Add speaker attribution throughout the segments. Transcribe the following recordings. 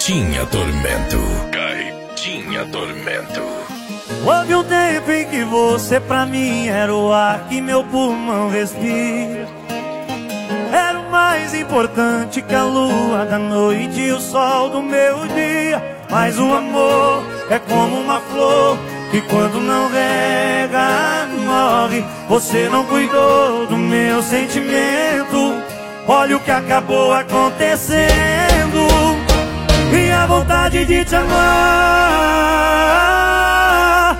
Speaker 1: Caetinha Tormento. Caetinha Tormento.
Speaker 2: Houve um tempo em que você pra mim era o ar que meu pulmão respira. Era o mais importante que a lua da noite e o sol do meu dia. Mas o amor é como uma flor que quando não rega morre. Você não cuidou do meu sentimento. Olha o que acabou acontecendo. E a vontade de te amar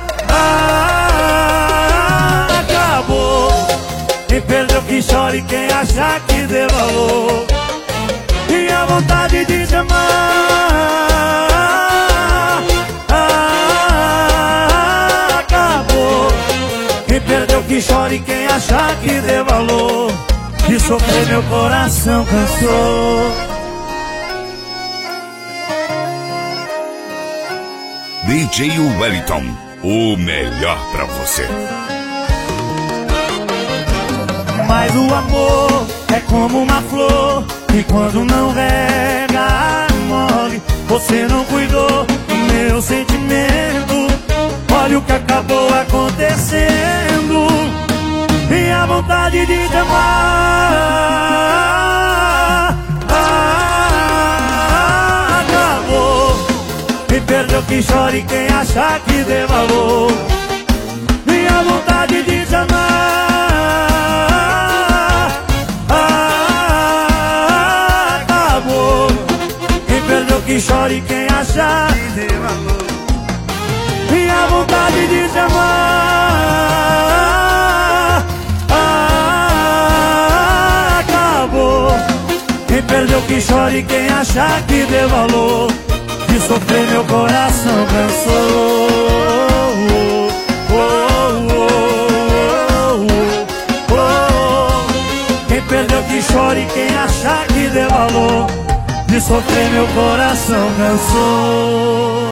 Speaker 2: acabou. Quem perdeu que chore, quem achar que dê valor. E a vontade de te amar acabou. Quem perdeu que chore, quem achar que dê valor. De sofrer meu coração cansou.
Speaker 1: DJ Wellington, o melhor pra você.
Speaker 2: Mas o amor é como uma flor que quando não rega morre. Você não cuidou do meu sentimento. Olha o que acabou acontecendo. E a vontade de te amar acabou. Quem perdeu que chore, quem achar que dê valor. E a vontade de te amar acabou. Quem perdeu que chore, quem achar que dê valor. E a vontade de te amar acabou. Quem perdeu que chore, quem achar que dê valor. De sofrer meu coração cansou. Quem perdeu que chore, quem achar que dê valor. De sofrer meu coração cansou.